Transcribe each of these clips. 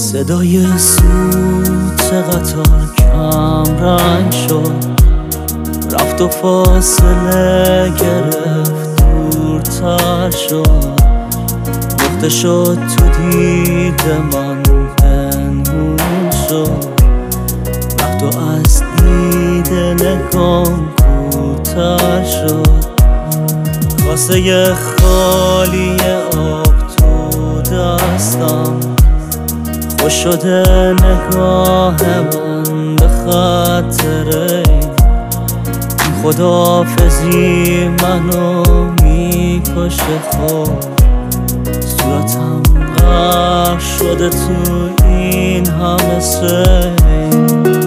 صدای سوت قطار کم رنگ شد، رفت و فاصله گرفت، دورتر شد، نقطه شد تو دید من، پنهون شد، رفت و از دید نگام کوتاه شد. کاسه خالی آب تو دستم، خوش شده نگاه من به خاطر این خداحافظی منو میکشه. خب صورتم غرق شده تو این همه سیل،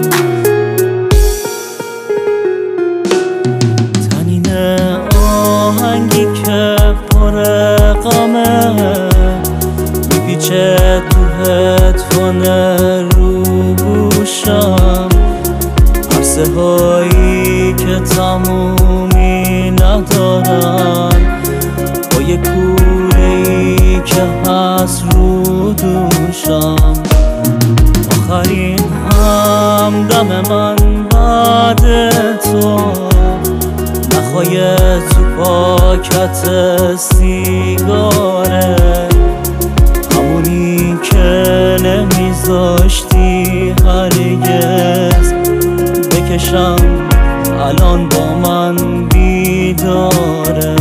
تنین آهنگی که پر غمه میپیچه تو هدفون رو گوشم، عرصه هایی که تمومی ندارن، با یه کوره ای که هست رو دوشم. آخرین همدم من بعد تو، نخوای تو پاکت سیگاره، همونی که نمیذاشتی هرگز بکشم، الان با من بیداره.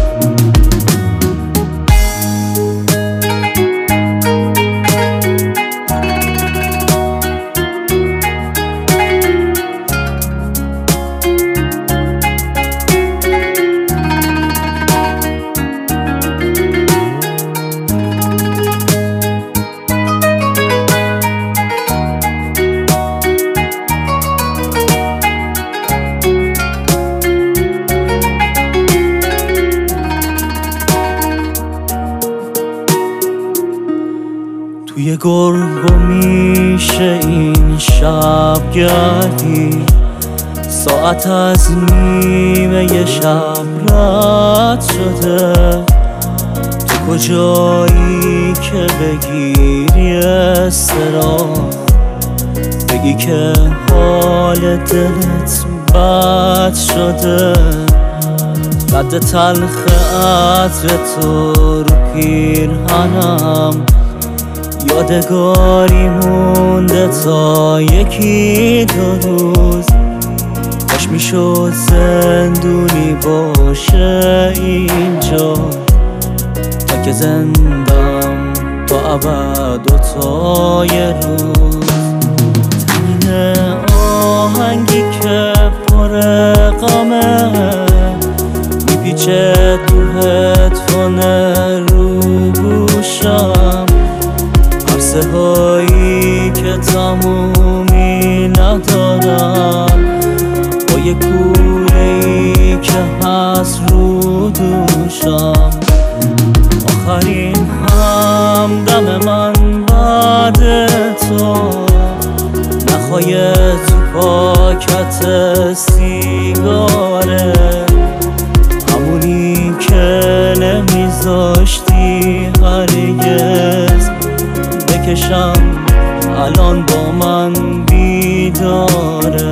توی گرگ میشه این شب گردی، ساعت از نیمه شب رد شده، تو کجایی که بگیری استراحت، بگی که حال دلت بد شده، رد تلخ عطر تو رو پیرهنم، یادگاری مونده تا یکی دو روز، کاش میشد زندونی باشه اینجا، تا که زندم تا ابد و تا یه روز. تنین آهنگی که پر غمه میپیچه تو هدفون رو گوشم، عرصه هایی که تمومی ندارن، با یه کوره ای که هست رو دوشم. آخرین همدم من بعد تو، نخوای تو پاکت سیگاره، همونی که نمیذاشتی هرگز بکشم، الان با من بیداره.